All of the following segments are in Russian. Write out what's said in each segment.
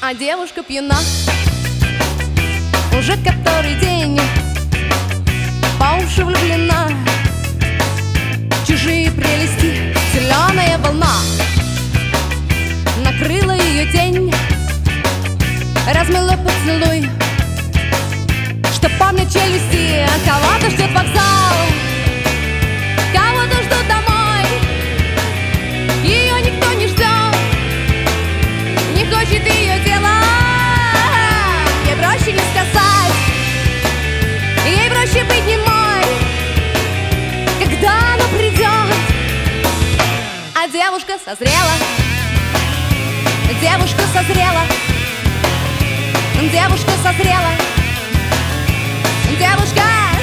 А девушка пьяна уже который день, по уши влюблена. Чужие прелести, зеленая волна накрыла ее день, размыла поцелуй, что помнит челюсти. Кого-то ждет вокзал, кого-то ждут домой. Ее никто не ждет, не хочет ее дела. Ей проще не сказать, ей проще быть немой, когда она придет. А девушка созрела, девушка созрела, девушка созрела, девушка.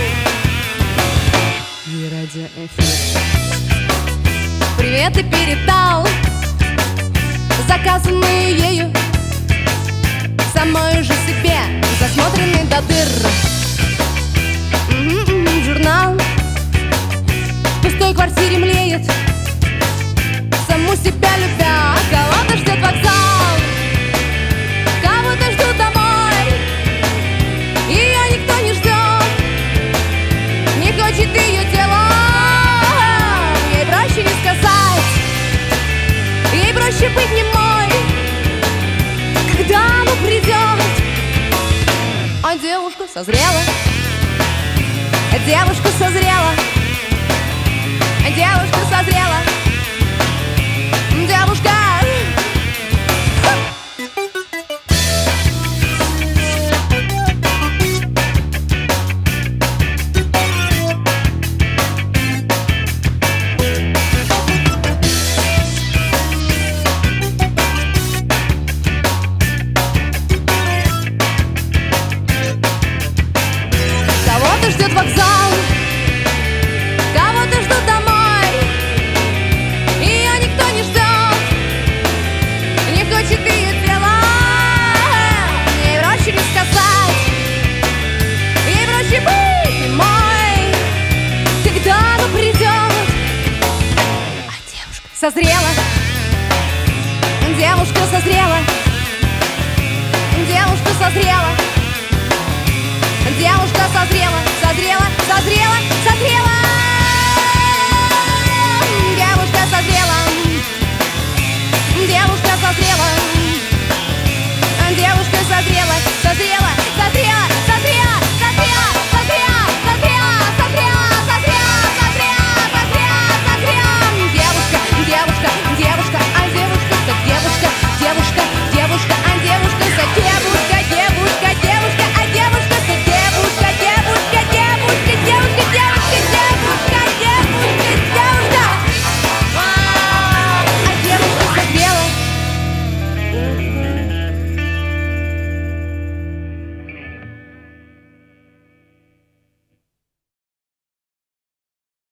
И радиоэфир. Приветы передал, заказанные ею, самой же себе засмотренный до дыр. Журнал в пустой квартире млеет, саму себя любя. Кого-то ждет вокзал, кого-то ждут домой. Ее никто не ждет, не хочет ее дела. Ей проще не сказать, ей проще быть немой, когда она придет. А девушка созрела, девушка созрела, девушка созрела, девушка. Кого-то ждет вокзал, кого-то ждут домой. Ее никто не ждет, не хочет ее дела. Ей проще не сказать, ей проще быть немой, когда она придет. А девушка созрела, девушка созрела, девушка созрела, девушка созрела, созрела, созрела, созрела.